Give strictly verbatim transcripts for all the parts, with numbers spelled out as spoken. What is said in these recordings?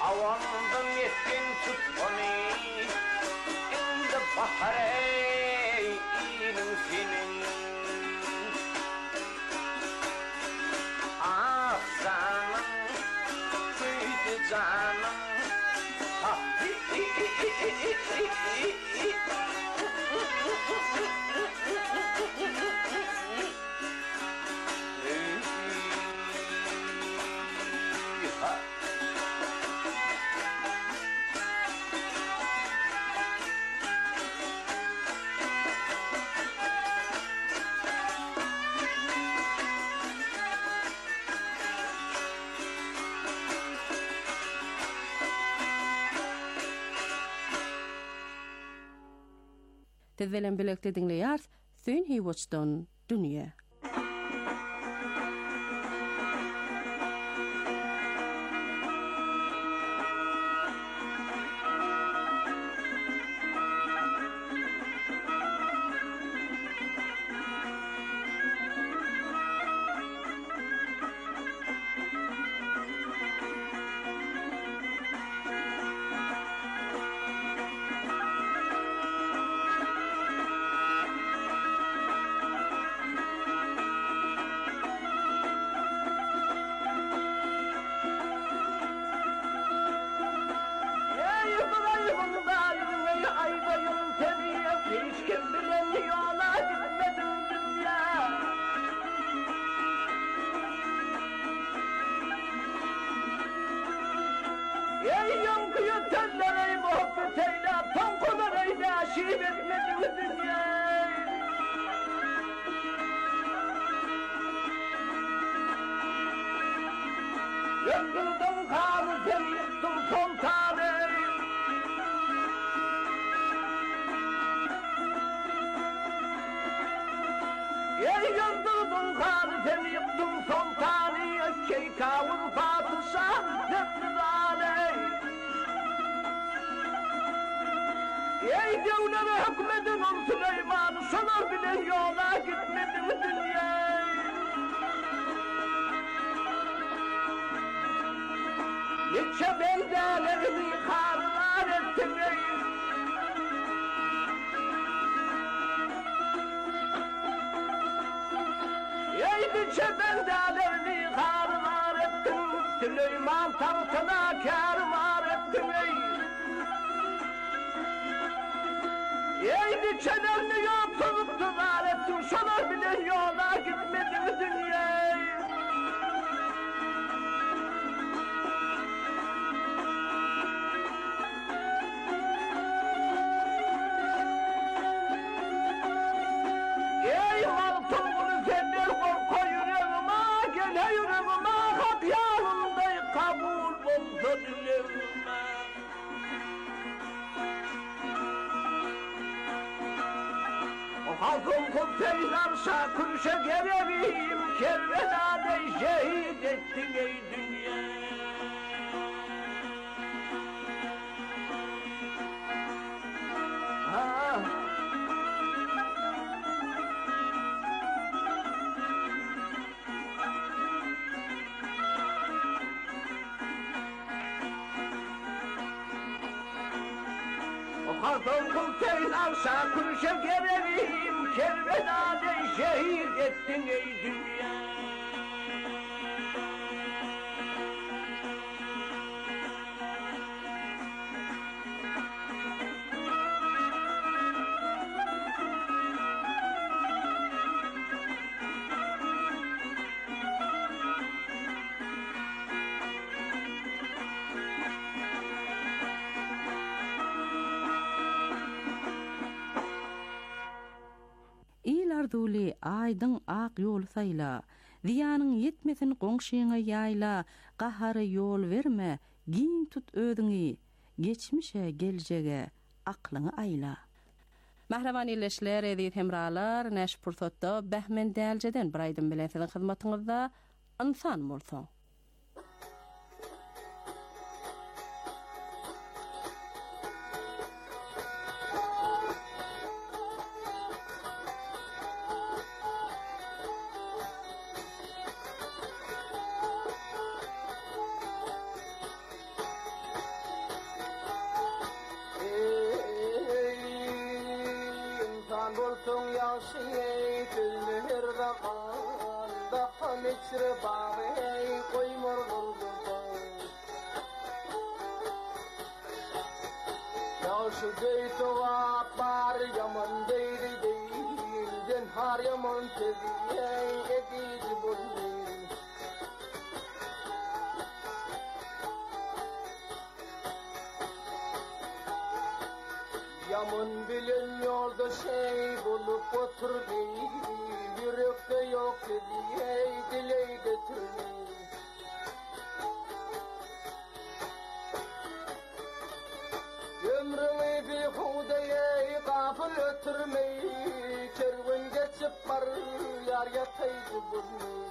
Havandan etken tutmanı indi bahareynin senin. Ah canım, büyüdü canım. Ha hi hi hi hi hi hi hi. Tezvelen bilekte dinleýärs, Sün Hiwatch'dan Dünýe. Yıkıldım kanı seni yıktım sultanım. Ey yıldırdım kanı seni yıktım sultanım. Şeytavul padişah zevkizane. Ey devlere hükmedin ol Süleyman'ı, sonar bile yola gitmedi dünyaya. Neçe beldelerimi karlar ettiniz. Ey neçe beldelerimi karlar ettin. Süleyman tahtına kervar ettiniz. Ey neçelerini yaptırıp tırar ettin. Sonar bile yola gitmedi dünyaya. Halkım kumseyler şakırışa gelevim, Kerbela'da şehit ettin ey dünya. Ah. Halkım kumseyler şakırışa gelevim, Kerbela'da şehit ettin ey dünya. Arduli aydın ak yol sayla, ziyanın yetmesin qoňşyňa ýaýla, gahary yol verme, giň tut ödüňi, geçmişe geljege aklyňy aýla. Mahraman ýerleşler edip hemralar, näş pursatda Behmen Däljeden bir aýdym bilen siziň hyzmatyňyzda insan bolsaň. yaşayı tülmür zaman daha meçre bağı koymur buldur Yaşı deytu apar yaman deyri deyil den har yaman teziye edici buldur Yaman bilen yolda şey bulup oturdu Yürekte yok diye dile getirdi Ömrümü bir hudeye gafil ötürmeyi Kervan geçip var yar yataydı bunu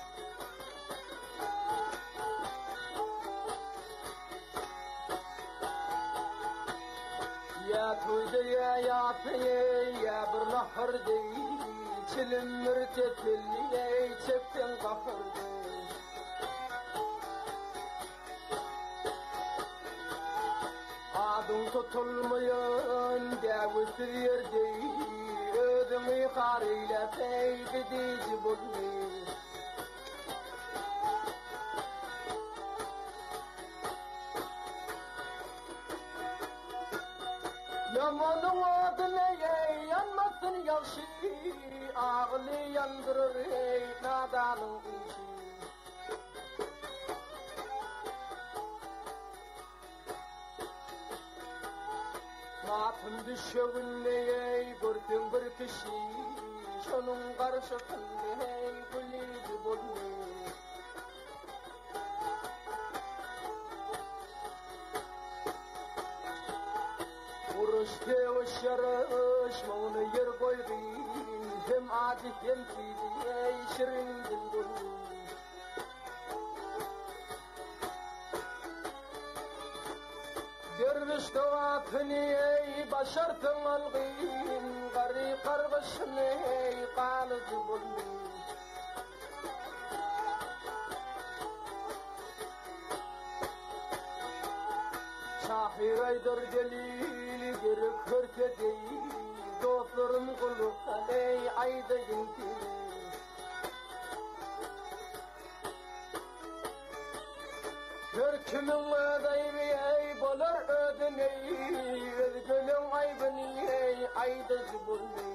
Ya tuydu ya yapıye ya bir nahır değil Çilim mürtetilliye çektin kahırdı Adın tutulmayan devüsür yer değil Ödümü karıyla peygidici bulmuş Yamanın adına ey yanmasın yaşı Ağlı yandırır ey nadanın işi Matın düşövünle ey gördün bir kişi Şunun karşısında ey gülücü bulmuş Uruşte uşarış mağını yer koydun Hem adi hem kidi ey şirin dil Derviş doğatını ey başartın algın Gari kargışını ey kalıcı buldun Şahir aydır delili gerek hırke değil Dostlarım kuluktan ey ayda yinti Her kimin ödeybi ey bolar ödün ey Özgülün aybını ey ayda zibulli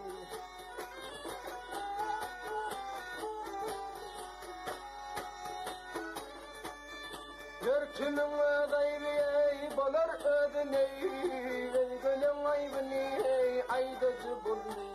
Her kimin ödeybi ey bolar ödün ey Özgülün aybını ey ayda zibulli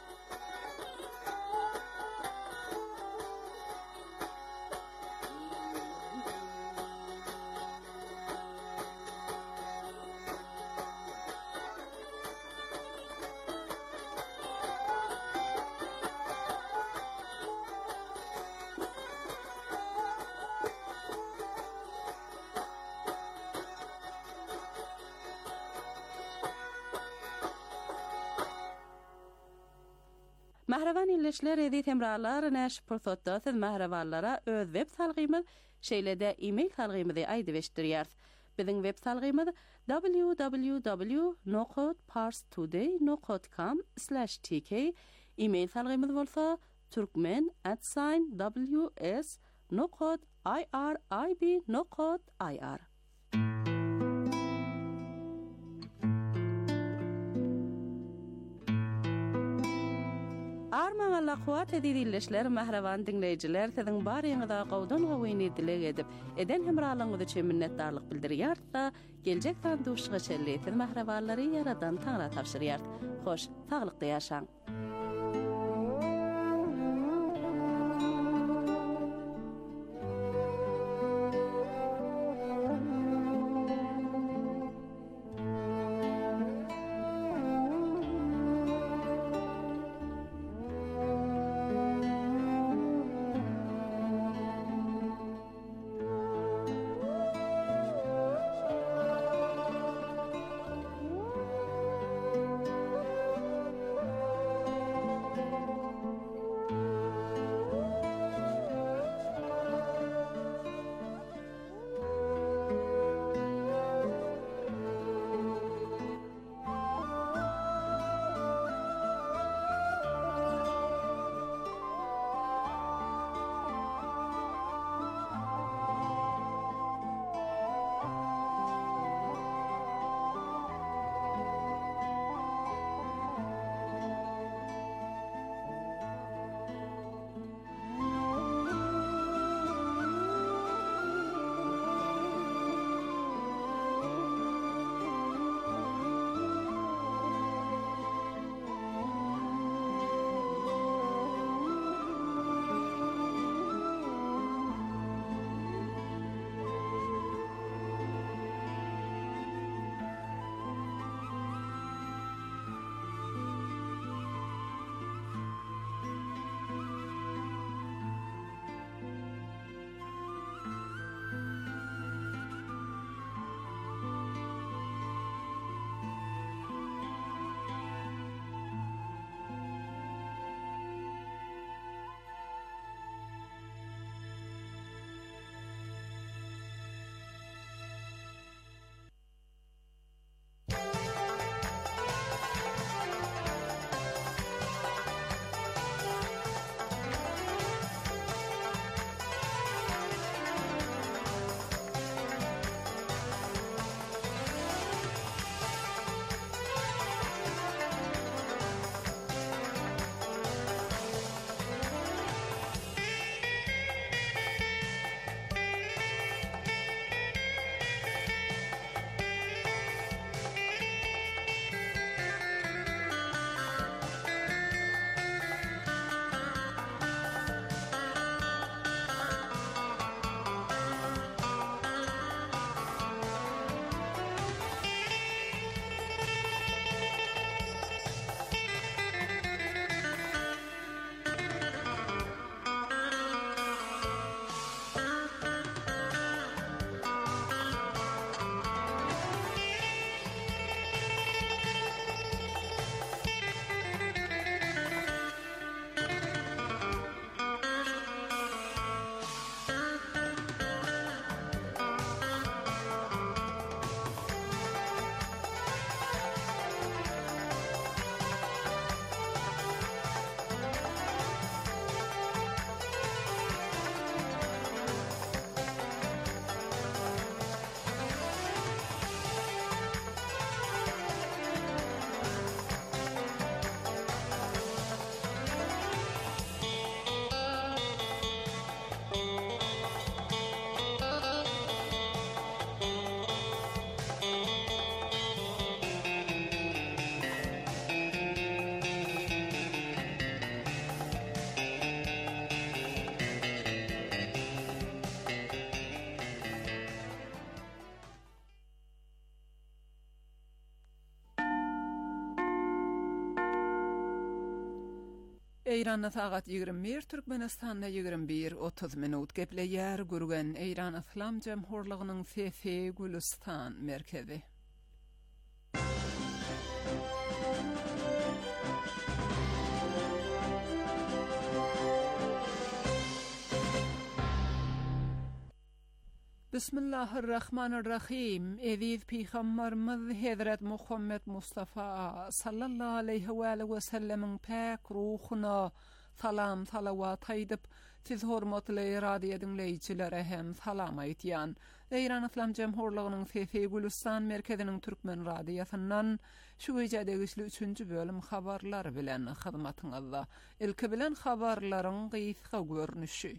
Mahravan illeşler edi temralar näş pursatda siz mahravallara öz web salgymyz şeýlede e-mail salgymyzy aýdyp eşdirýär. Biziň web salgymyz w w w nokta parstoday nokta com slash t k e-mail salgymyz bolsa turkmen at w s nokta i r i b nokta i r Arman Allah kuat edilişler mahravan dinleyijiler siziň baryňyza gowdan gowyny dilek edip eden hemralygyňyz üçin minnetdarlyk bildirýär-da geljek sanduşyga çelleýän mahrawallary yaradan taňra tapşyrýar. Hoş, taglykda ýaşaň. Eýranda sagat ýygrimi bir, Türkmenistanda ýygrimi bir otuz minut gepleýär gürgen Eýran Islam Jemhurlygynyň F F Gülistan merkezi. Bismillahirrahmanirrahim. Eziz Peygamberimiz Hazret Muhammed Mustafa sallallahu aleyhi ve sellem'in pek ruhuna salam salavat aýdyp, siz hormatly radio dinleýçilere hem salam aýtýan. Eýran Islam Jemhurlygynyň F F Gülistan merkeziniň türkmen radiosundan şu gecedegi üçünçü bölüm habarlar bilen hyzmatyňyzda. Ilki bilen habarlaryň gysga görnüşi.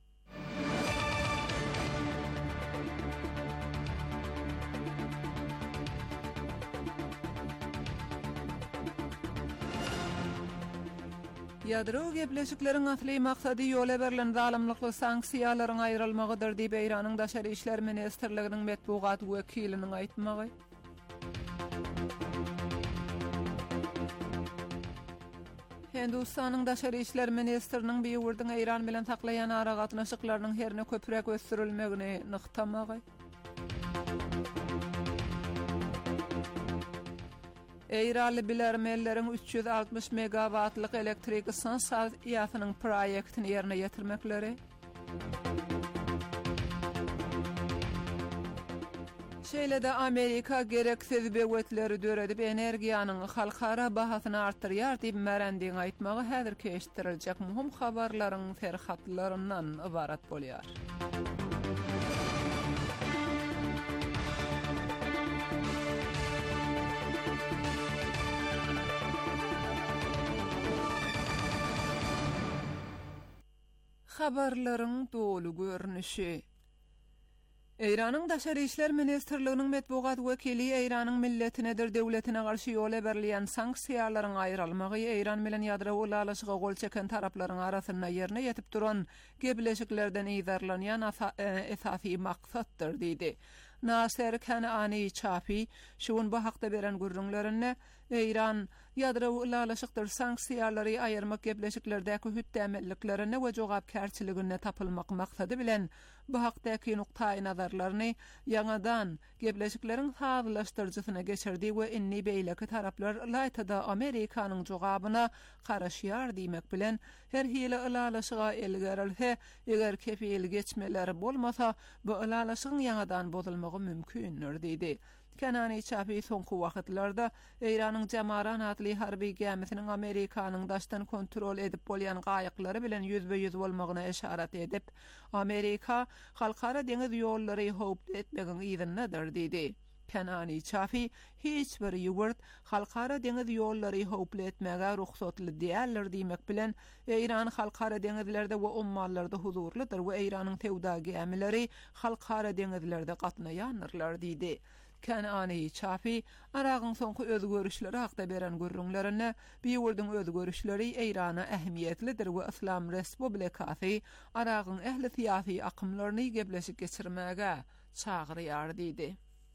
Ýadro gepleşikleriň asly maksady ýola berilen zalimlikli sanksiýalaryň aýrylmagydyr diýip Eýranyň Daşary işler ministrliginiň medpugat wekiliniň aýtmagy. Hindistanyň Daşary işler ministriniň biýurdyň Eýran bilen saklaýan aragatnaşyklarynyň herine köpürek ösdürilmegini nyktamagy. Eýraly bilermelleriň üç yüz altmış megawatlyk elektrik stansiýasynyň proýektini ýerine ýetirmekleri. Şeýle-de Amerika gereksiz böwetleri döredip energiýanyň halkara bahasyny artdyrýar diýip merendiň aýtmagy häzir keşdiriljek muhim habarlaryň ferhatlaryndan ibarat bolýar. Habarlaryň dolu görnüşi. Eýranyň Daşary işler ministrliginiň medpugat wekili Eýranyň milletinedir döwletine garşy ýola berilýän sanksiýalaryň aýrylmagy Eýran bilen ýadro ulalaşyga gol çeken taraplaryň arasyna ýerine ýetip duran gebleşiklerden ýyzarlanýan esasy maksatdyr diýdi. Nasser Kanani Çapi şuun bu hakda beren gürrüňlerine Eýran ýadro ulalaşykdyr sanksiýalary aýyrmak gebleşiklerdäki hütdämelliklerine we jogapkärçiligine tapylmak maksady bilen bu hakdaky nuktaý nazarlaryny ýangadan gebleşikleriň sazlaşdyrjysyna geçirdi we inni beýleki taraplar laýtada Amerikanyň jogabyna garaşýar diýmek bilen her hili ulalaşyga elgerilse eger kepil geçmeleri bolmasa bu ulalaşygyň ýangadan bozulmagy mümkindir diýdi. Kanani Çapi soňky wagtlarda Eýranyň Jamaran adly harby gemisiniň Amerikanyň daşdan kontrol edip bolýan gaýyklary bilen yüzbe yüz bolmagyna eşaret edip, Amerika halkara deňiz ýollary howp etmegin ýerinidir diýdi. Kanani Çapi hiç bir ýurt halkara deňiz ýollary howp etmege ruhsatly diýerler diýmek bilen Eýran halkara deňizlerde we ummallarda huzurlydyr we Eýranyň tewda gemileri halkara deňizlerde gatnaýanyrlar diýdi. Kanani Çapi aragyň soňky özgörüşleri hakda beren gürrüňlerine biýurdyň özgörüşleri Eýrana ähmiýetlidir we Islam Respublikasy aragyň ähli siýasy akymlaryny gebleşik geçirmäge çagyrýar diýdi.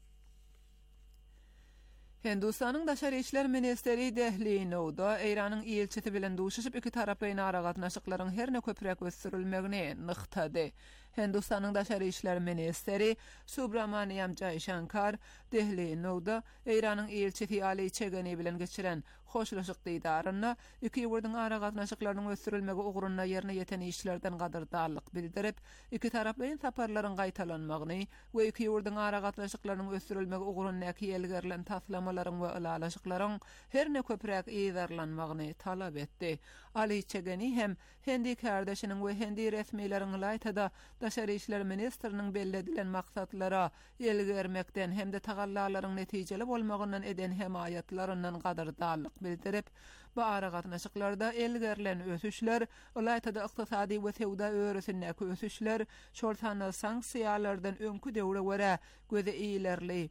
Hindistanyň Daşary işler ministeri Dehli Nouda Eýranyň elçisi bilen duşuşyp iki taraplaryň aragatnaşyklaryň herine köpürek ösdürilmegini nyktady. Hindistanyň Daşary işler ministeri Subramaniam Jaishankar Dehli Nouda Eýranyň elçisi Ali Chegani bilen geçiren hoşlaşyk diýdaryna iki ýurdyň aragatnaşyklarynyň ösdürilmegi ugruna ýerine ýeten işlerden gadyrdarlyk bildirip, iki taraplaryň saparlaryň gaýtalanmagyny we iki ýurdyň aragatnaşyklarynyň ösdürilmegi ugrundaky elgerilen taslamaryň we ulalaşyklaryň herine köpürek ýyzarlanmagyny talap etdi. Ali Chegani hem Hindi kardeşiniň we Hindi resmiýetleriniň laýtada Daşary işler ministriniň belledilen maksatlara elgermekden hem de tagallalaryň netijeli bolmagyndan eden hemaýatlaryndan gadyrdarlyk bildirip, bu aragatnaşyklarda elgerilen ösüşler, laýtada ykdysady we sewda örüsindäki ösüşler, şoltana sanksiýalardan öňkü döwre görä göze ilerli.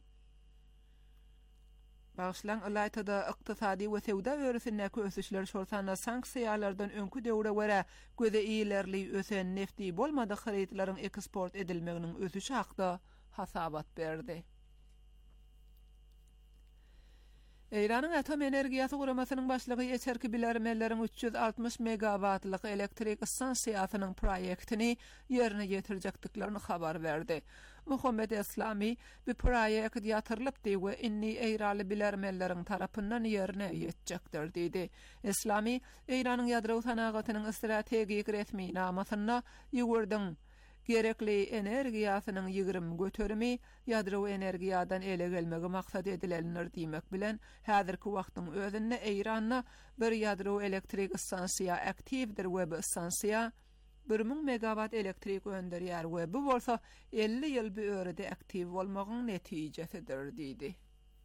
Başlan laýtada ykdysady we sewda örüsindäki ösüşler şoltana sanksiýalardan öňkü döwre görä göze ilerli ösen nefti bolmady haritlaryň eksport edilmeginiň ösüşi hakda hasabat berdi. Eýranyň atom energiýasy guramasynyň başlygy eçerki bilermelerin üç yüz altmış megawatlyk elektrik stansiýasynyň proýektini ýerine ýetirjekdiklerini habar berdi. Muhammed Eslami bu proýekt ýatyrylyp diýe inni eýraly bilermelerin tarapyndan ýerine ýetjekdir diýdi. Eslami Eýranyň ýadro sanagatynyň strategik resmi namasyna ýigirdiň gerekli energiýasynyň ýygrym göterimi ýadro energiýadan ele gelmegi maksat edilenler diýmek bilen häzirki wagtyň özünde Eýranyň bir ýadro elektrik stansiýa aktivdir we bu stansiýa bir ming megawat elektrik önderýär we bu bolsa elli ýyl bir örede aktiv bolmagyň netijesidir diýdi.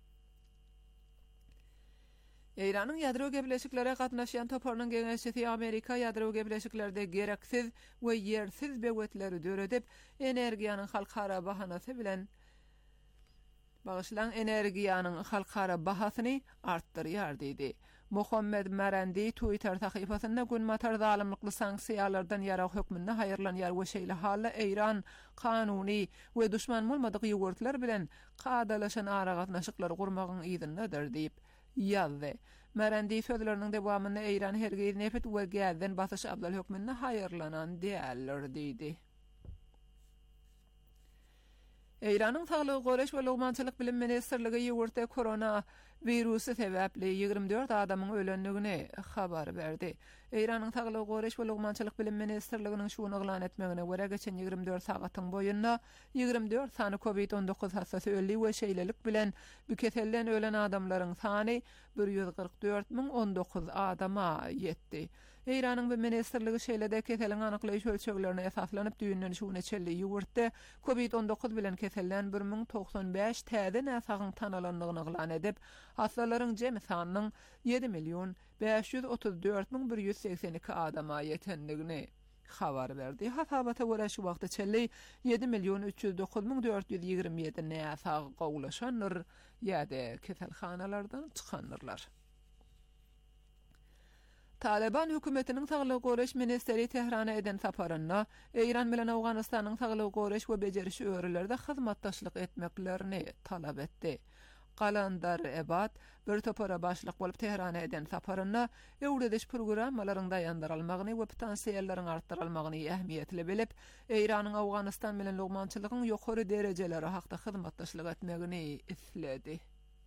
Eýranyň ýadro gebleşiklere gatnaşýan toparynyň geňeşçisi Amerika ýadro gebleşiklerde gereksiz we ýersiz begwetleri döredip energiýanyň halkara bahanasy bilen Bağışlan energiýanyň halkara bahasyny artdyrýar diýdi. Muhammed Marandi Twitter sahypasynda gün matar zalymlykly sanksiýalardan ýarak hökmünde haýyrlanýar we şeýle halla Eýran kanuny we düşman bolmadyk ýogurtlar bilen qadalaşan ara gatnaşyklary gurmagyň ýygynydyr diýip ýazdy. Marandi sözleriniň dewamynda Eýran hergiz nefet we gäzden basyş ablal hökmünde haýyrlanan diýerler diýdi. Eýranyň Saglygy Goraş we Lugmançylyk bilim ministrligi ýogurtda korona virusy sebäpli ýygrimi dört adamyň ölendigini habar berdi. Eýranyň Saglygy Goraş we Lugmançylyk bilim ministrliginiň şuny eglan etmegine görä geçen ýygrimi dört sagatyň boýunda ýygrimi dört sany covid on dokuz hastasy ölli we şeýlelik bilen bu keselden ölen adamlaryň sany bir yüz kırk dört min on dokuz adama ýetdi. Eýranyň bu ministrligi şeýlede keseliň anyklaýyş ölçeklerine esaslanyp düýünden şuny çelli ýugurtda covid on dokuz bilen keselen bir ming toksan beş täze näsagyň tanalandygyny eglan edip, hastalaryň jemy sanynyň yedi milyon beş yüz otuz dört min bir yüz seksen iki adama ýetendigini habar berdi. Hasabata görä şu wagtda çelli yedi milyon üç yüz dokuz min dört yüz ýygrimi ýedi näsag gowlaşanlar ýa-da keselhanalardan çykanlar. Taliban hökümetiniň Saglygy Goraş ministeri Tehrana eden saparyna Eýran bilen Awganystanyň Saglygy Goraş we bejerişi öýrelerde hyzmatdaşlyk etmeklerini talap etdi. Qalandar Ebad bir topara başlyk bolup Tehrana eden saparyna öwrediş programmalaryň daýandyrylmagyny we potensiýallaryň artdyrylmagyny ähmiýetli bilip, Eýranyň Awganystan bilen lugmançylygyň ýokary derejeleri hakda hyzmatdaşlyk etmegini isledi.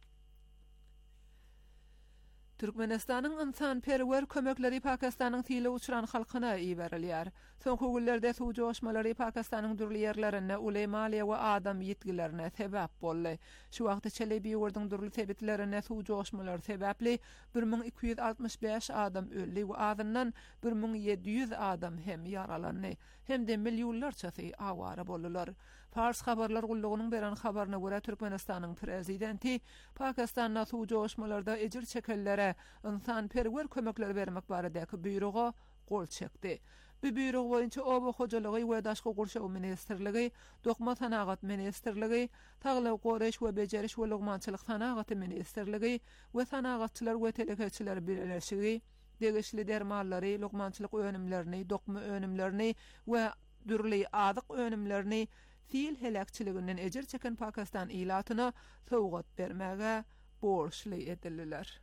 Türkmenistanyň insanperwer kömekleri Pakistanyň tile uçuran halkyna iberilýär. Soňky günlerde suw joşmalary Pakistanyň durly ýerlerine ulemaly we adam ýetgilerine sebäp boldy. Şu wagtda Çelebi ýurdyň durly sebitlerine suw joşmalary sebäpli bir ming iki yüz altmış beş adam öldi we azyndan bir ming yedi yüz adam hem yaralandy. Hemde millionlarçasy awara boldylar. Fars habarlar gullugynyň beren habaryna görä Türkmenistanyň prezidenti Pakistanda suw joşmalarda ejir çekellere insanperwer kömekler bermek baradaky buýruga gol çekdi. Bu buýrug boýunça Oba hojalygy we daşky gurşaw ministrligi, Dokma sanagat ministrligi, Saglygy Goraş we Bejeriş we Lugmançylyk sanagaty ministrligi we sanagatçylar we telekeçiler birleşigi, degişli dermallary, lugmançylyk önümlerini, dokma önümlerini we dürli adyk önümlerini fil helakçylygynyň ejir çeken Pakistan ilatyna sowgat bermäge borçly edildiler.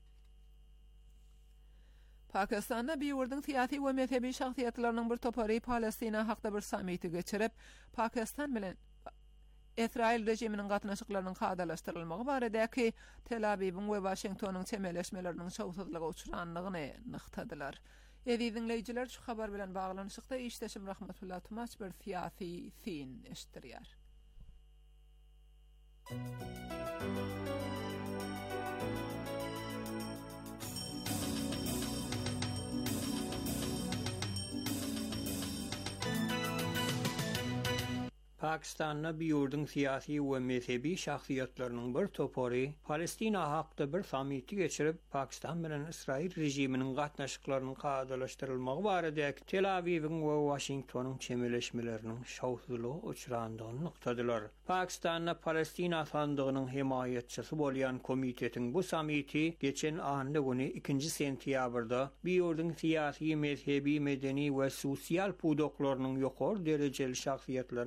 Pakistanda bir ýurdyň syýasy we mezhebi şahsiýetleriniň bir topary Palestina hakda bir samiti geçirip, Pakistan bilen Israil rejiminiň gatnaşyklarynyň hadalaşdyrylmagy baradaky Tel Aviwiň we Washingtonyň çemeleşmeleriniň şowsuzlyga uçuranlygyny nyktadylar. Eýdi dinleýijiler, şu habar bilen baglanyşykda işdeşim Rahmetullah Tumaç bir syýasy fin eşdirýär. Pakistan'da bir yurdun siyasi ve mezhebi şahsiyetlerinin bir topori Palestina hakda bir samiti geçirip Pakistan bilen İsrail rejiminin gatnaşyklarynyň qadalaşdyrylmagy baradaky Tel Aviwiň we Washingtonyň çemeleşmeleriniň şowsuzlygy uçurandygyny nyktadylar. Pakistan'da Palestina sandygynyň himayetçisi bolýan komitetiň bu samiti geçen aýynda güni ikinji sentýabrda bir yurdun siyasi, mezhebi, medeni we sosial pudoklarynyň ýokary derejeli şahsiýetleriniň gatnaşyklarynyň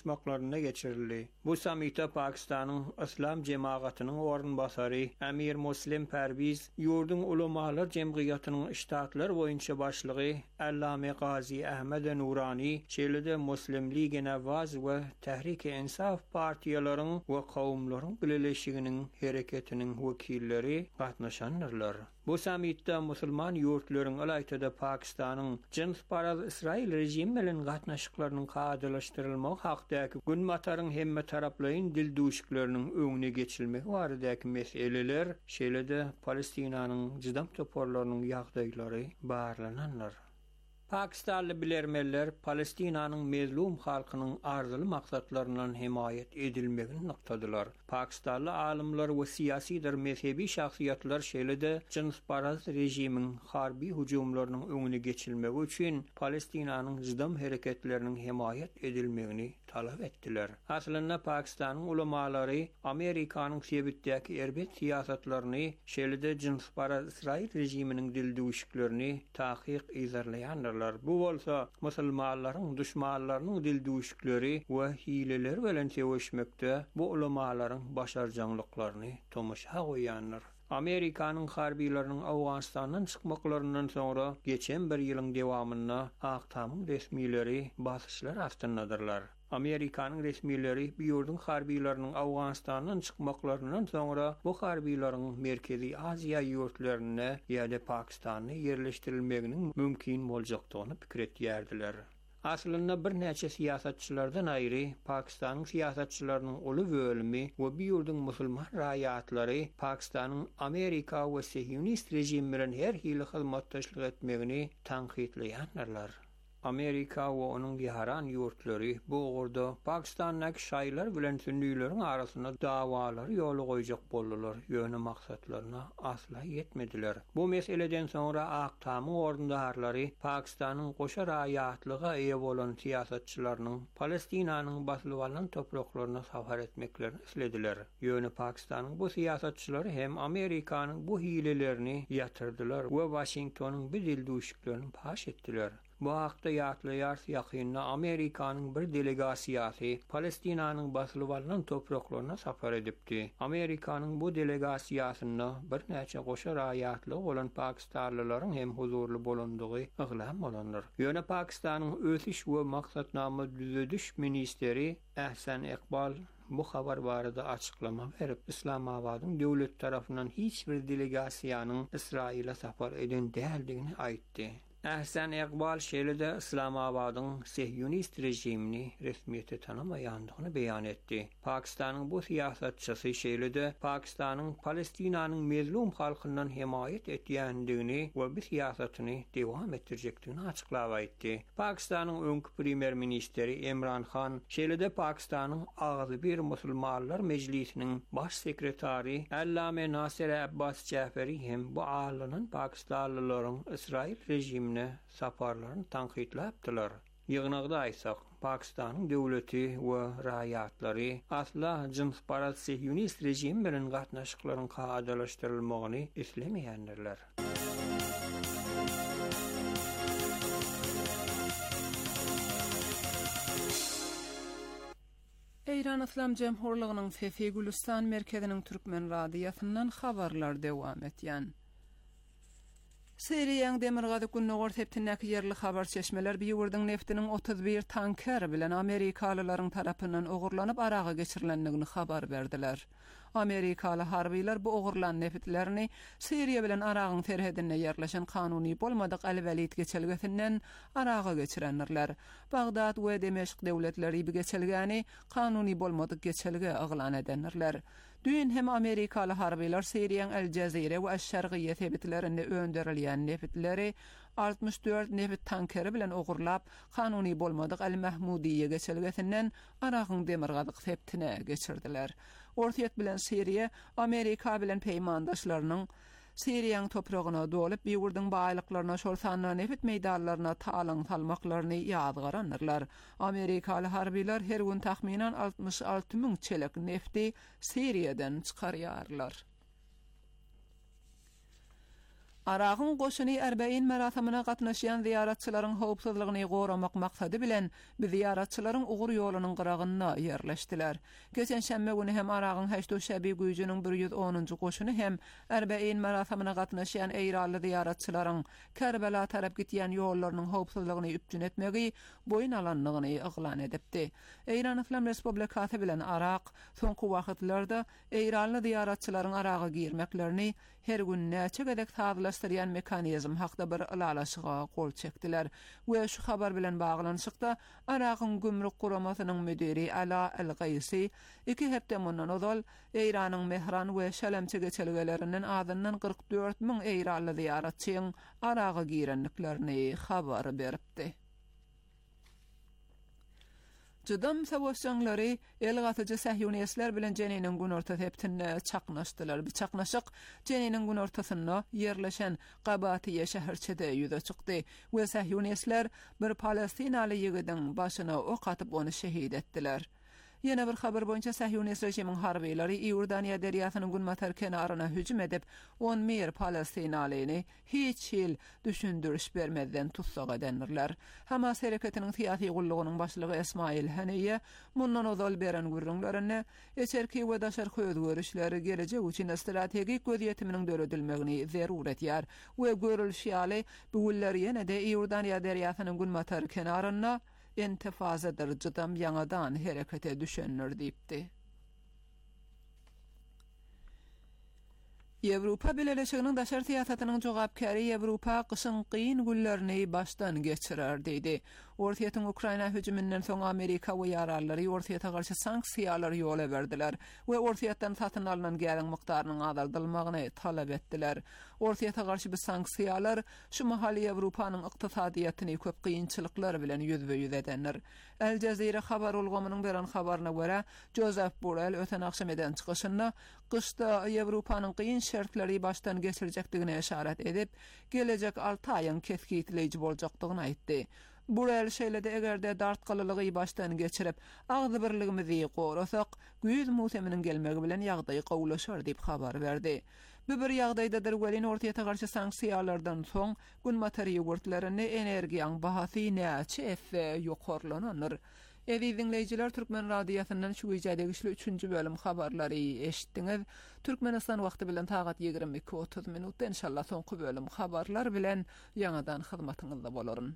danışmaklarına geçirildi. Bu samita Pakistan'ın İslam cemaatinin orunbasary Amir Muslim Perviz, yurdun ulamalar cemgiyatının iştahatlar boyunca başlığı Allame Gazi Ahmed Nurani, şeýle-de Muslim Ligi Nawaz we Tehrik-i Insaf partiýalaryň we kawumlaryň birleşiginiň hereketiniň wekilleri gatnaşanlar. Bu samitda musulman yurtlaryň alaýtada Pakistanyň jinsparaz İsrail rejimi bilen gatnaşyklarynyň kadalaşdyrylmagy hakdaky günmataryň hemme taraplaryň dilduşyklarının öňüne geçilmegi baradaky meseleler, şeýle-de Palestinanyň jydam toporlarynyň ýagdaýlary barlananlar. Pakistanly bilermeler Palestinanyň mezlum halkynyň arzuly maksatlarynyň himayet edilmegini noktadylar. Pakistanly alimler we siýasiler mezhebi şahsiýetler şeýle-de jinsparaz rejimiň harbi hujumlarynyň öňüne geçilmegi üçin Palestinanyň jydam hereketleriniň himayet edilmegini talap etdiler. Aslynda Pakistanyň ulemalary Amerikanyň sebitdäki erbet siýasatlaryny şeýle-de jinsparaz İsrail rejiminiň dilduşyklaryny tahqiq izarlaýanlar. Bu bolsa musulmanlaryň düşmanlarynyň dilduşykları we hileler bilen sevişmekde bu ulemalaryň başarjanlyklaryny tomaşa goýanlar. Amerikanyň harbiýlarynyň Awganistandan çykmaklaryndan soňra geçen bir ýylyň dewamynda Aktamyň resmileri basyşlar astyndadylar. Amerikanyň resmileri bu ýurdun harbiýlarynyň Awganistandan çykmaklaryndan soňra bu harbiýlaryň Merkezi Aziýa ýurtlaryna ýa-da Pakistana ýerleşdirilmeginiň mümkin boljakdygyny pikir etýärdiler. Aslynda bir näçe siýasatçylardan aýry Pakistanyň siýasatçylarynyň uly bölümi we bu ýurdun musulman raýatlary Pakistanyň Amerika we Siýonist rejimi bilen her hili hyzmatdaşlyk etmegini tanqidleýänler. Amerika we onuň ýaran ýurtlary bu orada Pakistanlyk şaýlar bilen sünnileriň arasynda dawalary ýoly goýjak boldylar. Ýöne maksatlaryna asla ýetmediler. Bu meseleden soňra Aktamyň orundarlary Pakistanyň goşa raýatlyga eýe bolan siýasatçylarynyň Palestinanyň baslywalan topraklaryna safar etmeklerini islediler. Ýöne Pakistanyň bu siýasatçylary hem Amerikanyň bu hilelerini ýatyrdylar we Washingtonyň bir dilduşyklaryny paş etdiler. Bu haqda ýatlaýar ýakynda Amerikanyň bir delegasiýasy Palestinanyň baslywalan topraklaryna safar edipdi. Amerikanyň bu delegasiýasynda bir näçe goşa raýatly bolan pakistanlylaryň hem huzurly bolandygy yglam bolanlar. Ýöne Pakistanyň ösiş we maksatnama düzediş ministeri Ahsan Iqbal bu habar barada açıklama berip Islamabadyň döwlet tarapyndan hiç bir delegasiýanyň Israila safar eden däldigini aýtdy. Ahsan Iqbal şeýle-de Islamabadyň Siýonist rejimini resmiýete tanamaýandygyny beýan etdi. Pakistanyň bu siýasatçysy şeýle-de Pakistanyň Palestinanyň mezlum halkyndan himayet etýändigini we bu siýasatyny dewam etdirjekdigini açyklap aýtdy. Pakistanyň öňkü premier ministeri Imran Khan şeýle-de Pakistanyň Agyzy bir Musulmanlar Mejlisiniň baş sekretary Allame Nasir Abbas Jafari hem bu alynyň Pakistanlylaryň Israil rejimi saparlaryny tanqidläpdiler. Ýygnagda aýsak, Pakistanyň döwleti we raýatlary asla jinsparaz Siýonist rejimi bilen gatnaşyklaryň kadalaşdyrylmagyny islemeýändirler. Eýran Islam Jemhurlygynyň Fefi Gülistan merkeziniň türkmen radiýasyndan habarlar dewam etýän. Seriýaň Demirgazy Günnäwert hepdinäki ýerli habar çeşmeler bir ýurdun neftiniň otuz bir tanker bilen Amerikalylaryň tarapyndan ogurlanyp araga geçirilendigini habar berdiler. Amerikaly harbiýler bu ogurlan neftlerini Siriýa bilen Aragyň terhedine ýerleşen kanuny bolmadyk Al-Walid geçelgesinden araga geçirenler. Bagdad we Demeşk döwletleri bi geçelgäni kanuny bolmadyk geçelge aglan edenler. Dün hem Amerikaly harbiýler Siriýaň El-Jazira we Aş-Şarqyýa sebitlerinde öndürilýän neftleri altmış dört neft tankeri bilen ogurlap kanuny bolmadyk Al-Mahmudiýa geçelgesinden Aragyň Demirgazyk septine geçirdiler. Ortaýat bilen Siriýa Amerika bilen peýmandaşlarynyň Siriýaň topragyna dolup bir ýurdun baýlyklaryna şolsanlar neft meýdanlaryna talan salmaklaryny ýadgaranlar. Amerikaly harbiýler her gün tahminan altmış alty ming çelek nefti Siriýadan çykarýarlar. Arağın goşuny Erbein merasimine gatnaşýan ziyaratçylaryň howpsuzlygyny goramak maksady bilen bu ziyaratçylaryň ugur ýolunyň gyragyna ýerleşdiler. Geçen şäme güni hem Arağın Heşdo Şäbi güýjüniň bir ýüz onunjy goşuny hem Erbein merasimine gatnaşýan eýraly ziyaratçylaryň Kerbela tarap gitýän ýollarynyň howpsuzlygyny üpjün etmegi boyun alanlygyny eglan edipdi. Eýran Islam Respublikasy bilen Araq soňky wagtlarda eýraly ziyaratçylaryň Araga girmeklerini her gün näçe gedek taýdanlaşdyrýan mekanizm hakda bir ilalaşyga gol çekdiler. We şu habar bilen baglanyşykda Araqyň gümrük guramasynyň müdiri Ala El-Gaýsi iki hepde mundan ozal Eýranyň Mehran we Şalamçy geçelgelerinden adyndan kırk dört min eýraly ziyaratçyň Araga girenliklerini habar beripdi. Jydam savaşçanlary elgatyjy Sahyonistler bilen Jeniniň gün ortasy heptine çaknaşdylar. Bu çaknaşyk Jeniniň gün ortasyna ýerleşen Qabatyýe şäherçede ýüze çykdy we Sahyonistler bir Palestinaly ýigidiň başyna ok atyp onu şehit etdiler. Yine bir haber boyunca Sahyonist rejimiň harbiýleri Iordaniýa derýasynyň günmatar kenaryna hüjüm edip on mer Palestinalyny hiç hil düşündürüş bermeden tutsak edenler. Hamas hereketiniň syýasy gullugynyň başlygy Esmail Haniye mundan ozal beren gürrüňlerini eçerki we daşar köýdgörüşleri gelecek üçin strategik gözýetiminiň döredilmegini zeruret ýar we görülýär bu ýyllar ýene-de Iordaniýa derýasynyň günmatar kenaryna intifazadır jydam ýangadan herekete düşenler diýipdi. Ýewropa Birleşiginiň daşar siýasatynyň jogapkary Ýewropa gyşyň gyn günlerini başdan geçirer diýdi. Ortaýatyň Ukraina hüjümünden soň Amerika we ýararlary Ortaýata garşy sanksiýalar ýola berdiler we Ortaýatdan satyn alynan gäliň mykdarynyň azaldylmagyny talap etdiler. Ortaýata garşy bu sanksiýalar şu mahaly Ýewropanyň ykdysadyýatyny köp kynçylyklar bilen ýüzbe-ýüz edenler. El Jazeera habar ulgamynyň beren habaryna görä, Joseph Borrell öten akşam eden çykyşynda gyşda Ýewropanyň gyn şertleri başdan geçirecekdigine işaret edip, gelecek altı aýyň kesgitleýiji boljakdygyny aýtdy. Borrell şeýlede egerde dartgalylygy başdan geçirip, agzy birligimizi gorasak, güýz museminiň gelmegi bilen ýagdaý gowlaşar diýip habar berdi. Bu bir ýagdaýdadyr welin Ortaýata garşy sanksiýalardan soň gün materi ýogurtlaryny energiýaň bahasy näçe efe ýokarlanandyr. Evi dinleyijiler, Türkmen radiosynyň şu güýjede güçlü üçünji bölüm habarlary eşitdiňiz. Türkmenistan wagty bilen tagat ýygrimi iki otuz minutda inşallah soňky bölüm habarlar bilen ýangadan hyzmatyňyzda bolaryn.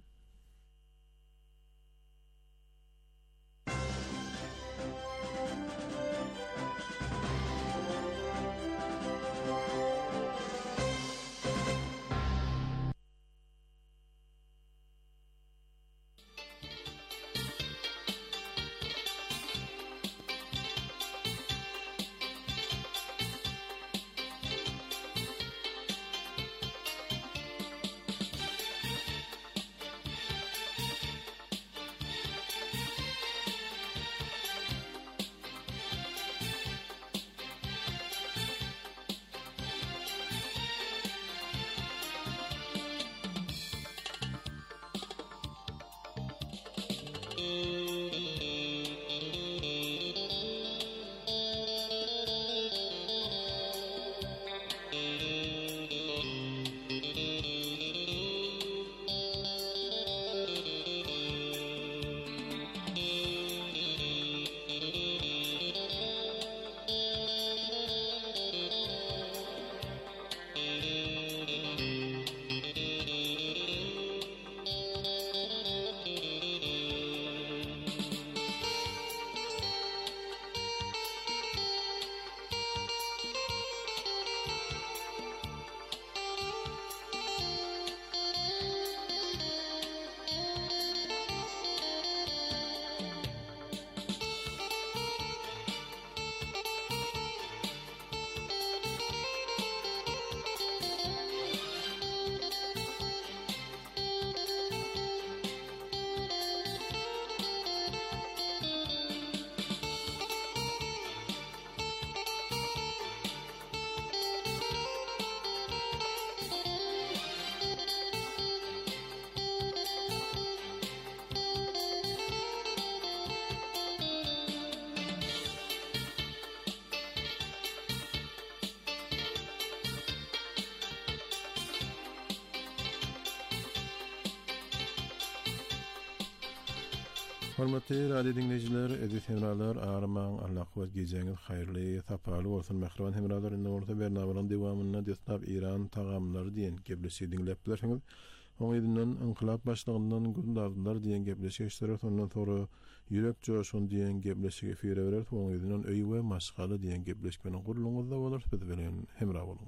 Hormatly radio dinleyiciler, edit hemralar, armağan, Allah kuvvet geceniz hayırlı, tapalı olsun. Mehriban hemralar, indi orta bernamaların devamına desnab İran tagamları diyen geblesi dinleplersiniz. Onun edinden inkılap başlığından gundavlar diyen geblesi iştirak, ondan sonra yürek coşun diyen geblesi efire verer, onun edinden öy ve maskalı diyen geblesmenin kurulunuzda olur, bedvelen hemra olun.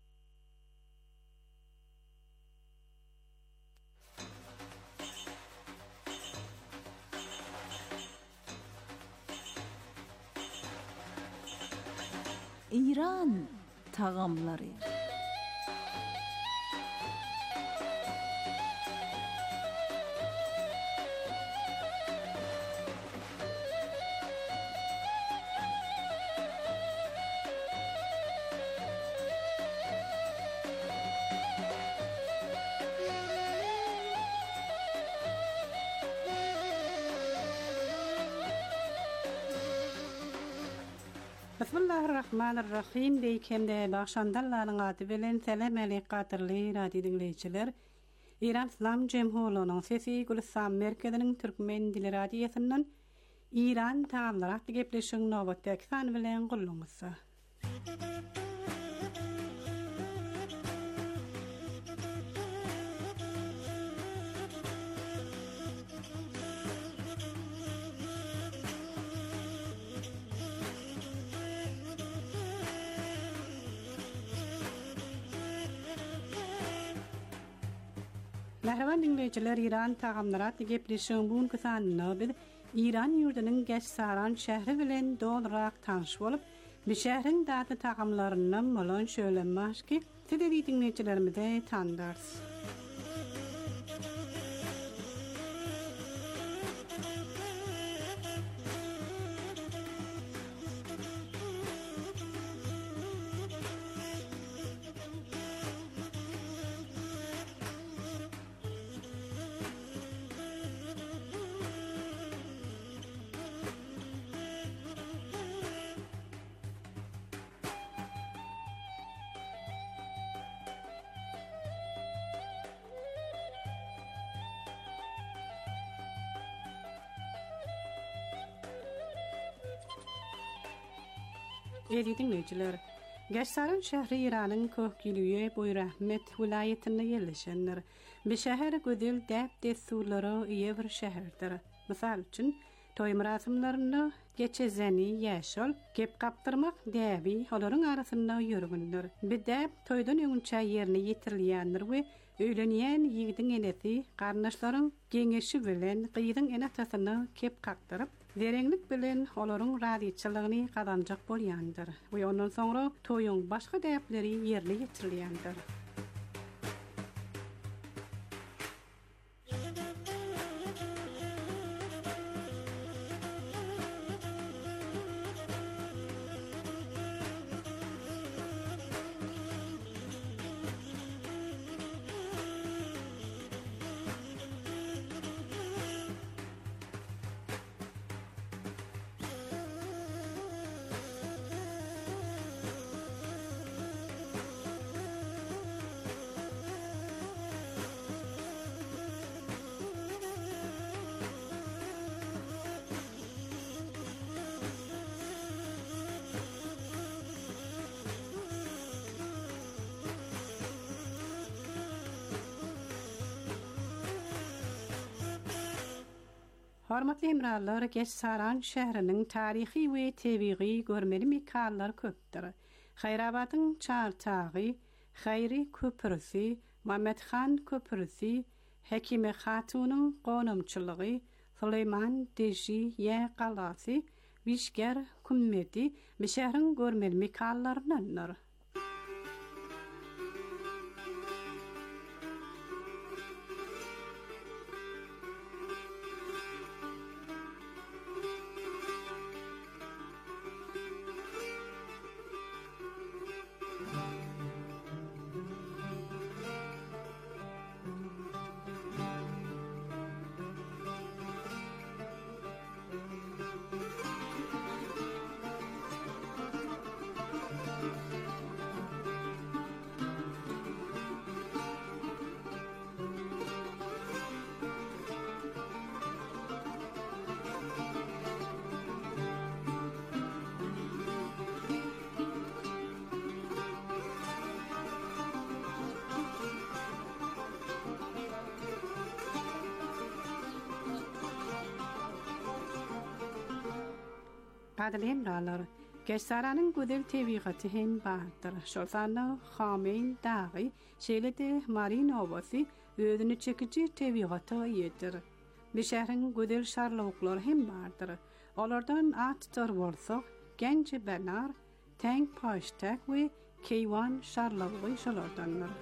İran tagamları. Bismillahirrahmanirrahim. Beykemde başandallaryň ady bilen selam aleykatirli radio dinleyijiler. İran İslam Cemhuriyeti'nin sesi Gülistan merkeziniň türkmen dili radiosynyň İran taamlar atly gepleşiň nowatdaky sany bilen gulluňysy. Merhaban dinleyiciler, İran tagamlarat gepleşiň bugünkü sanyny biz İran ýurdunyň Geçsaran şähri bilen dolrak tanış bolup, bu şähriň daty tagamlaryny bolan şölenmäşki sizi dinleyijilerimize tanydars. Edi dinleyiciler, Geçsaran şähri İranyň Köhgülüýe Boýrahmet vilayetinde ýerleşendir. Bu şäher gözel däp desturlary ýa bir şäherdir. Mysal üçin, toý merasimlerini geçezeni ýaşol, gep kapdyrmak däbi olaryň arasynda ýörgündir. Bu däp toýdan öňünçä ýerine ýetirilýändir we öýlenýän ýigdiň enesi, garnaşlaryň geňeşi bilen gyýdyň enatasyny kep kakdyryp, Derenglik bilen olaryň radiýçylygyny kazanjak bolýandyr. We ondan soňra toýuň başga däpleri ýerle ýetirilýändir. Hormatly hemralar, Geçsaran şähriniň taryhy we tebigy görmeli mekanlar köpdir. Hayrabatyň çartagy, Hayri köprüsi, Muhammedhan köprüsi, Hekime Hatunyň gonamçylygy, Süleyman Deji ýa galasy, Bişger kümmeti bu şähriň görmeli mekanlaryndandyr. Qadalem ralar. Geçsaranın güzel tebiqatı hem bardır. Şolsanna Xameyn dağı şeylede Marinovası özünü çekici tebiqatı yedir. Bir şehrin güzel şarlıqlar hem bardır. Onlardan attar bolsaq, Genci Benar, Tank Paştak ve Keyvan şarlığı şolardanlar.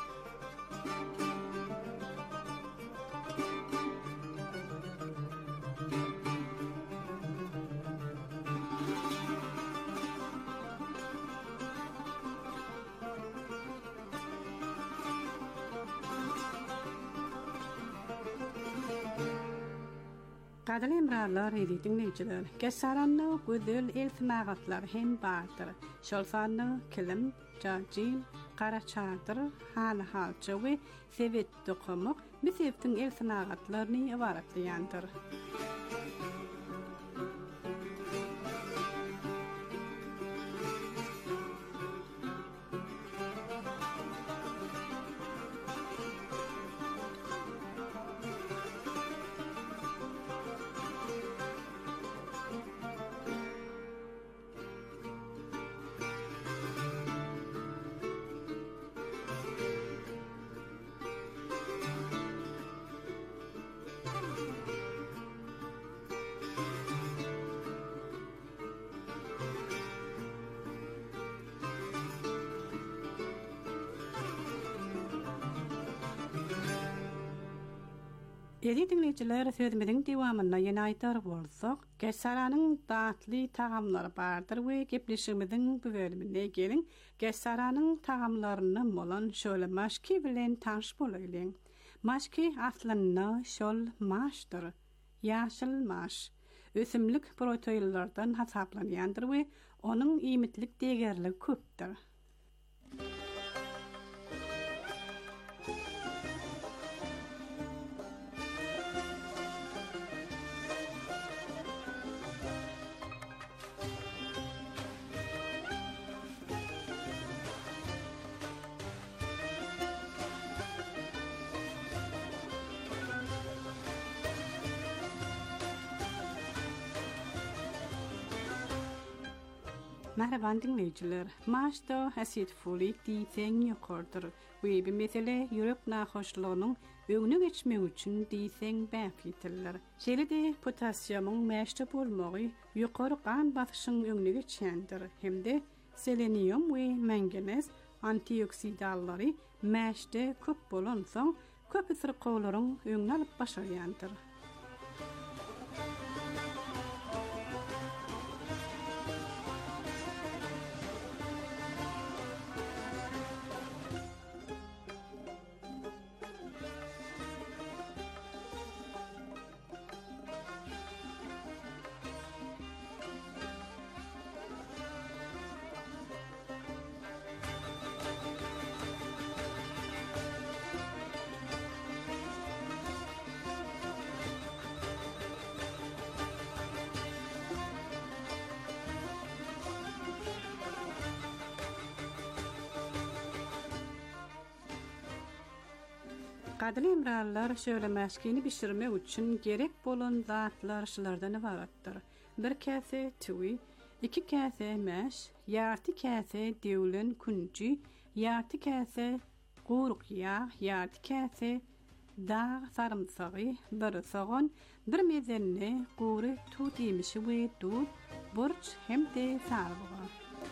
Qadrli imrarlar edi dinleyiciler. Geçsaranna güzel elf mağatlar hem bardır. Şolsanna kilim, cacil, qara çadır, hal halça ve sevet dokumaq müsebtin elf mağatlarını ibaratlayandır. Edi dinleyiciler sözümüzün devamına yenaytar bolsak, Geçsaranın datlı tağamları bardır ve gepleşimizin bu bölümüne gelin. Geçsaranın tağamlarını molan şöyle maşki bilen tanış bolayın. Maşki aslında şol maşdır, yaşıl maş. Ösümlük proteinlerden hesaplanayandır ve onun imitlik değerli köptür. Merhaba dinleyiciler. Maçta hasetfulik diysen yukarıdır. Ve bir mesele Europe nahoşluğunun önüne geçmek için diysen bäfitiller. Şeýle-de potassiýamyň mäşde bolmagy yukarı kan basışyň önüne geçendir. Hem de selenium we manganez antioksidallary mäşde köp bolansa, köp ısırıqlaryň öňüne alyp başarýandyr. Qadrli imrarlar söylemäskini bişirmek üçün gerek bolan zatlar şulardan ibaratdyr. Bir käse tüwi, iki käse mäş, yarty käse dewlen kunji, yarty käse guruk ýağ, yarty käse dağ sarımsagy, bir soğan, bir mezenli gury tut ýemişi we dut, burç hem de sarbuğa.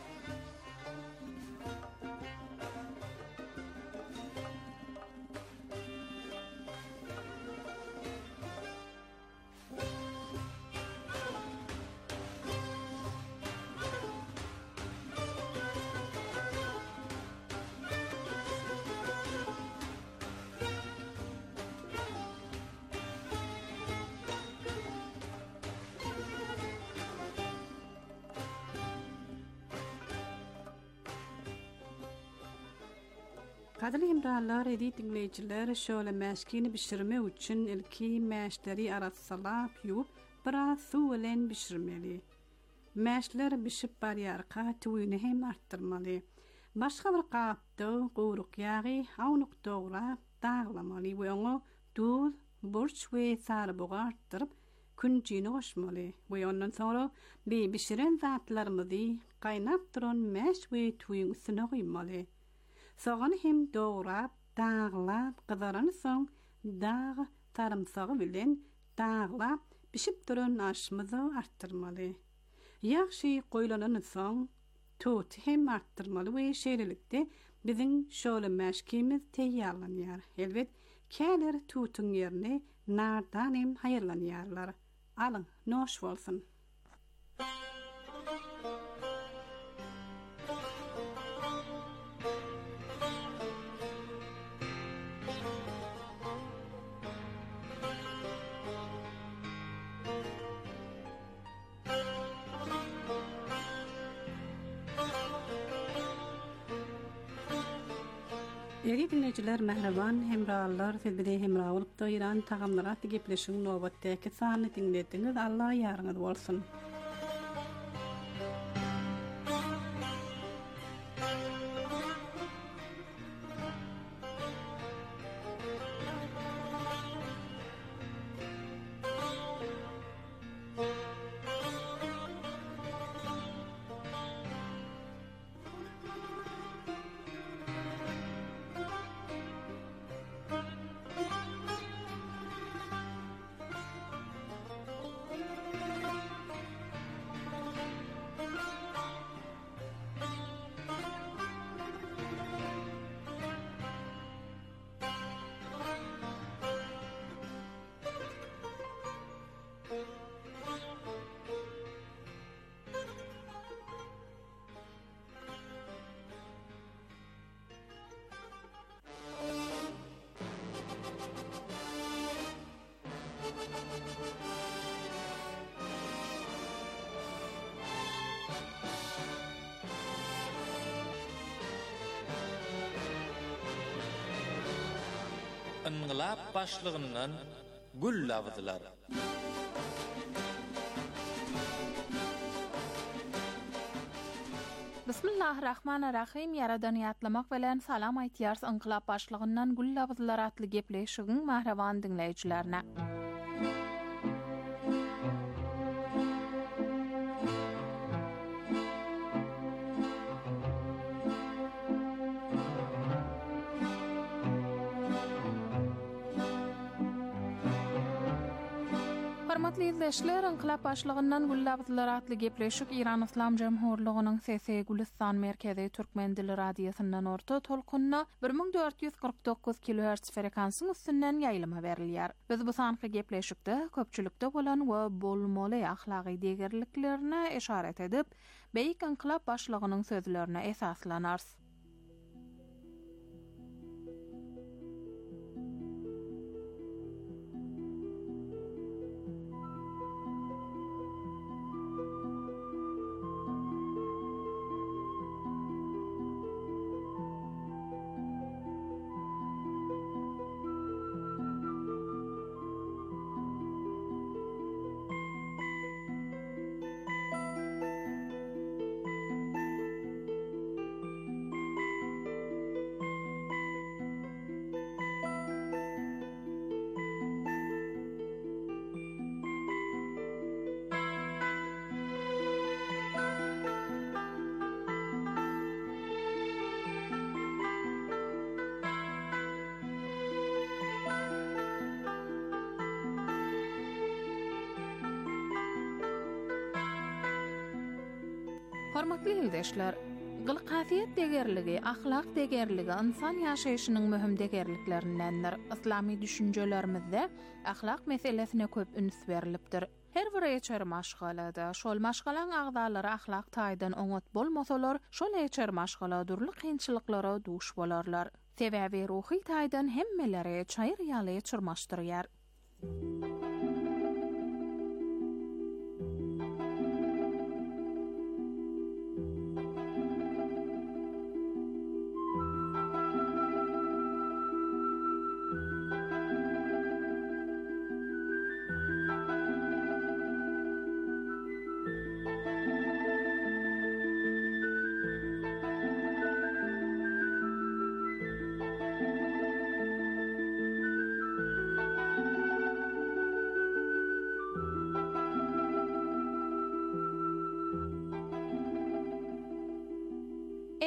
Qadrli imrarlar edi dinleyiciler şöyle mäşkini bişirmek üçün ilki mäşleri arassalap ýuwup biraz suw bilen bişirmeli. Mäşler bişip barýarka tüwini hem arttyrmaly. Başga bir kapda guruk ýagy awnyk dograp dağlamaly we onu duz, burç we sarbuğa arttyryp küncini goşmaly. Bu ondan sonra bir bişiren zatlarymyzy gaýnap duran meş we tuýun üstüne goýmaly. Soňra hem dograp, dağlap, gyzaran soň dağ sarımsagy bilen dağlap pişip duran aşmyzy artdyrmaly. Ýagşy goýlanan soň tut hem artdyrmaly we şeýlelikde biziň şol meşkimiz teýýarlanýar. Elbet käler tutun ýerine nardan hem haýyrlanýarlar. Alın, noş bolsun. Eri dinleyiciler, mehreban hemrallar, sizleri hemra olup da İran tagamlara gepleşiň nobatdaky sany dinlediňiz. Allah ýarňyz bolsun. Inqilab başlığından gül lavzylar. Bismillahirrahmanirrahim. Yaradan ýatlamak bilen salam aýtýars inqilab başlygyndan gül lavzylar atly gepleşigiň mahrawan dinleýijilerine. Hormatly izleýijiler, inqilab başlygyndan gül lavzylar atly gepleşik İran Islam Jemhurlygynyň sesi Gülistan merkezi türkmen dili radiosundan orta tolkunna bir ming dört ýüz kırk dokuz kilohertz frekansyň üstünden ýaýlama berilýär. Biz bu sanky gepleşikde köpçülükde bolan we bolmaly ahlaky degerliklerine işaret edip, beýik inqilab başlygynyň sözlerine esaslanars. Hormatly izleýijiler, gylkasyýet degerligi, ahlak degerligi insan ýaşaýyşynyň möhüm degerliklerindendir. Islamy düşünjelerimizde ahlak meselesine köp üns berilipdir. Her bir eçer maşgalada, şol maşgalaň agdalary ahlak taýdan oňat bolmasalar, şol eçer maşgala durly kynçylyklara duş bolarlar. Sebäbi ruhy taýdan hemmeleri çaýır ýaly çyrmaşdyrýar.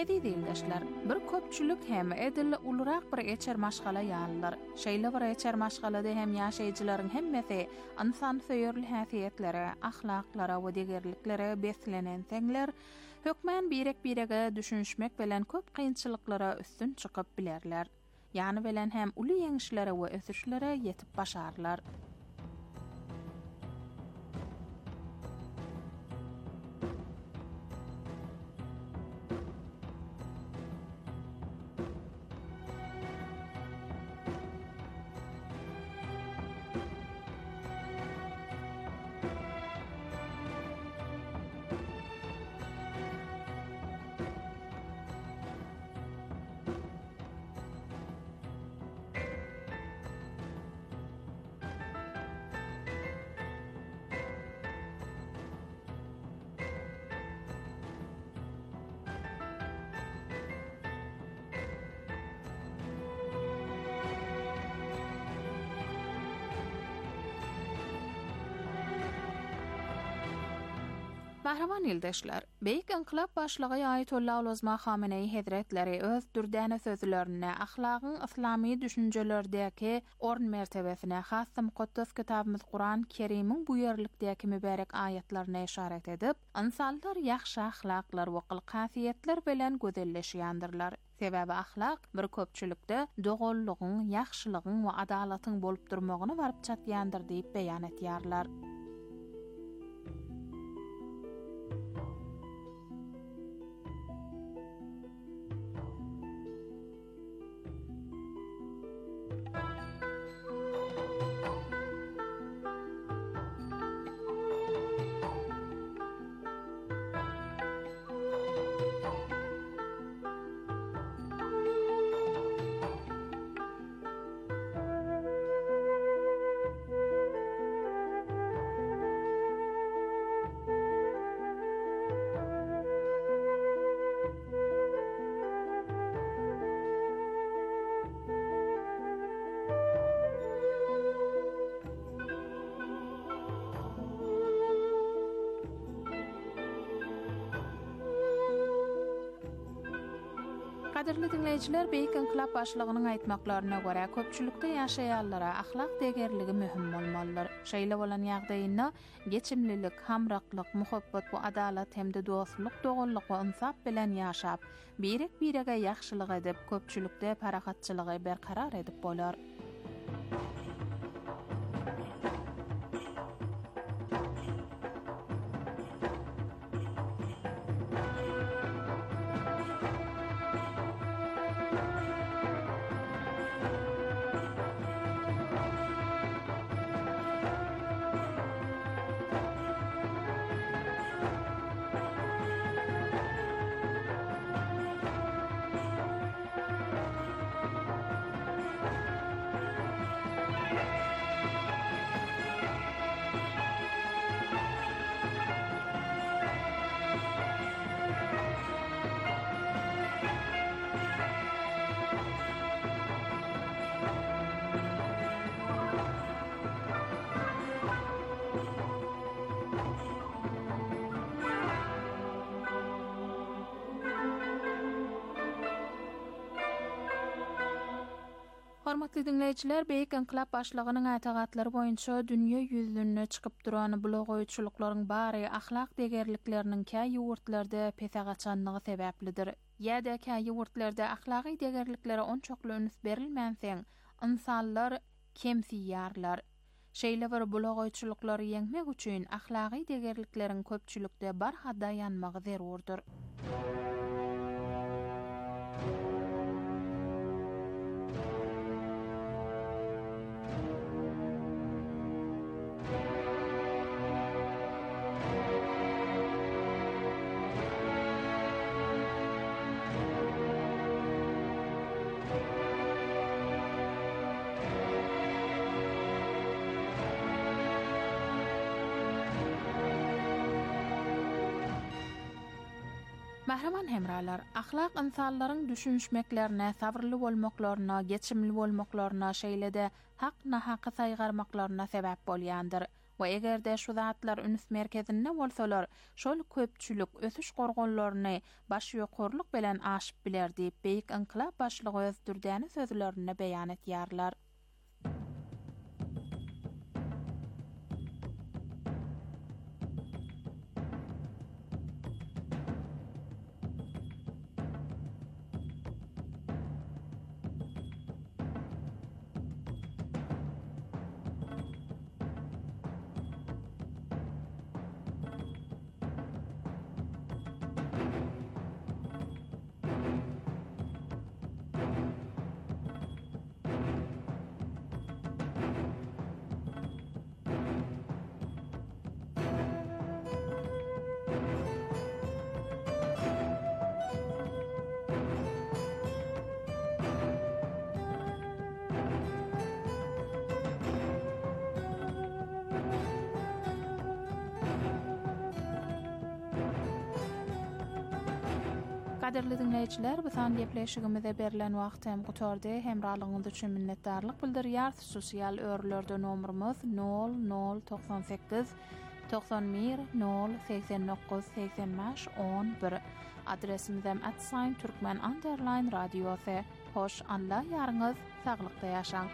Edi değildeşler, bir köpçülük hem edil uluraq bir eçer maşgala ýalylar. Şeýle bir eçer maşgalada hem ýaşaýjylaryň hemmesi insan söýerli häsiýetlere, ahlaklara we degerliklere beslenen teňler, hökmen birek-birege düşünşmek bilen köp kynçylyklara üstün çykyp bilerler. Ýani bilen hem uly ýeňişlere we ösüşlere ýetip başarlar. Bahraman ildeşler, Beýik inqilab başlygy Aýatollah Ulazma Hameneý Hazretleri öz dürdäne sözlerine ahlagyň islamy düşünjelerdäki orn mertebesine has mukaddas kitabymyz Qur'an Kerimiň bu ýerlikdäki mübarek aýatlaryna işaret edip, insanlar ýaxşy ahlaklar we gylkafiýetler bilen gözelleşýändirler. Sebäbi ahlak bir köpçülükde dogollygyň, ýaxşylygyň we adalatyň bolup durmagyny baryp çatýandyr diýip beýan etýärler. Kadirli dinleyijiler, Beýik inqilab başlygynyň aýtmaklaryna görä köpçülükde ýaşaýanlara ahlak degerligi mühim bolmalydyr. Şeýle bolan ýagdaýynda geçimlilik, hamraklyk, muhabbat we adalat hemde dostluk, dogullyk we insap bilen ýaşap, birek-birege ýaxşylyk edip, köpçülükde parahatçylygy berkarar edip bolar. Hormatly dinleyijiler, Beýik inqilab başlygynyň aýtaгаtlary boýunça dünýä ýüzüne çykyp duran blog oýçylyklaryň bary ahlak degerlikleriniň käý ýurtlarda pesagaçanlygy sebäplidir. Ýa-da käý ýurtlarda ahlaky degerliklere onçokly üns berilmänseň, insanlar kemsiýärler. Şeýle bir blog oýçylyklary ýeňmek üçin ahlaky degerlikleriň köpçülükde barhada ýanmagy zerurdur. Bahraman hemralar, ahlak insanlaryň düşünşmeklerine, sabrly bolmaklaryna, geçimli bolmaklaryna, şeýle-de hak nahaky saýgarmaklaryna sebäp bolýandyr. we egerde şu zatlar ünüs merkezinde bolsalar, şol köpçülük ösüş gorgonlaryny baş ýokurlyk bilen aşyp biler diýip beýik inkılap başlygy özdürdäni sözlerini beýan etýärler. Kaderli dinleyijiler, bu san gepleşigimize berilen wagt hem gutardy. Hemralygyňyz üçin minnetdarlyk bildirýär. Sosial örlerde nomurumuz nol nol doksan sekiz doksan bir nol seksen dokuz seksen beş on bir. Adresimiz hem at sign türkmen underline radiosy. Hoş anla ýaryňyz saglykda ýaşaň.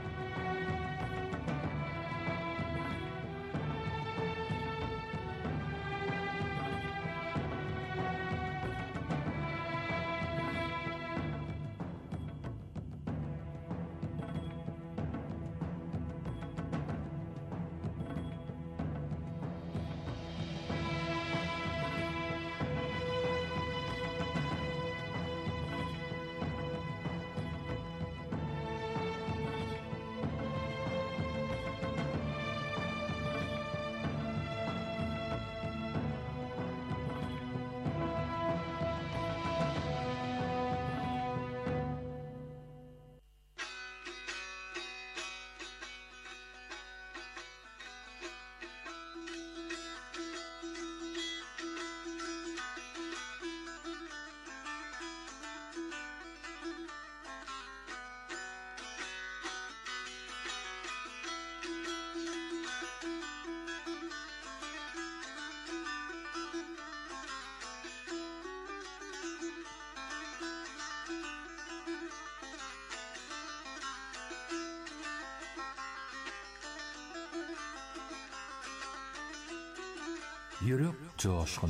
Yürek coşkunu.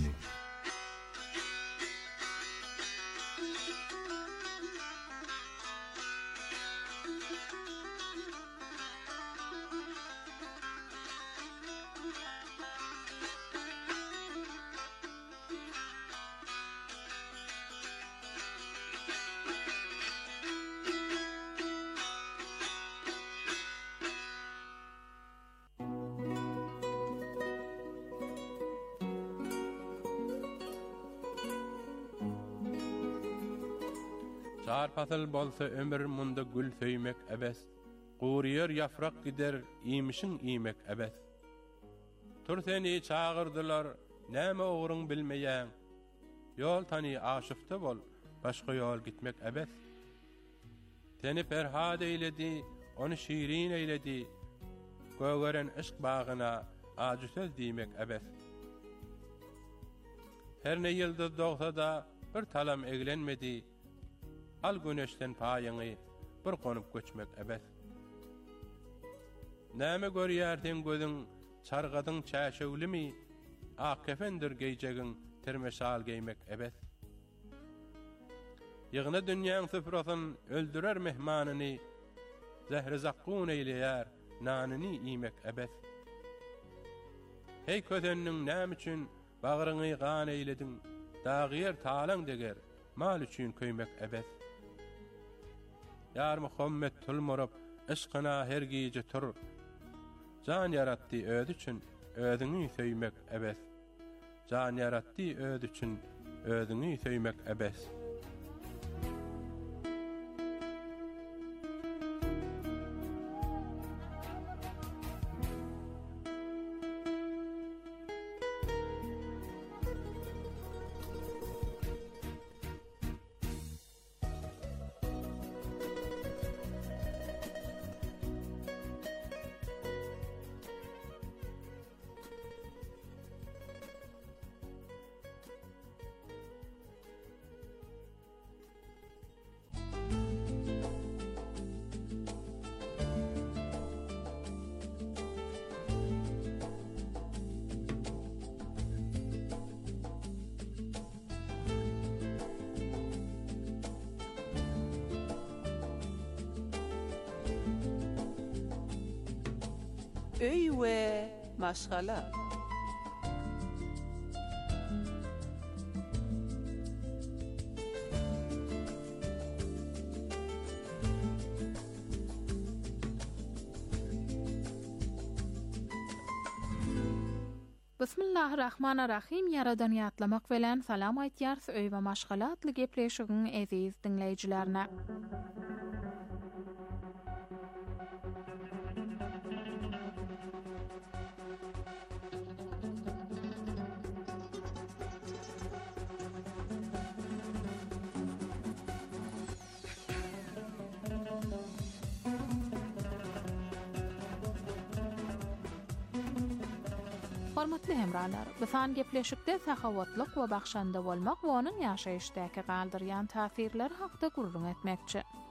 Çar pasal bolsa ömür munda gül söymek ebes. Guriyar yaprak gider imişin imek ebes. Tur seni çağırdılar, näme ogurun bilmeýän. Yol tani aşıfta bol, başga yol gitmek ebes. Seni ferhad eyledi, onu şirin eyledi. Gögören ışk bağına acı söz diýmek ebes. Her ne yıldız doğsa da bir talam eglenmedi. Al güneşden paýyňy bir konup göçmek ebes. Näme görýärdiň gözüň, çargadyň çäşeglimi, ak kefendir geýjegiň termeşal geýmek ebes. Ýygyna dünýäň süfrasyn öldürer mehmanyny, zehri zakkun eýleýär, nanyny iýmek ebes. Hey közenniň näme üçin bagyryňy gan eýlediň, dagyr talan deger, mal üçin köýmek ebes. Yar Muhammed tulmurup ışkyna her gije tur. Jan yaratdy öd üçin ödüňi söýmek ebes. Jan yaratdy öd üçin ödüňi söýmek ebes. öý we maşgala. Bismillahirrahmanirrahim. Yaradan ýatlamak bilen salam aýtýar öý we maşgala atly gepleşigiň eziz dinleýijilerine. Hormatly hemralar, bu san gepleşikde saxawatlyk we bagşanda bolmak we onuň ýaşaýyşdaky galdyrýan täsirleri hakda gurrun etmekçi.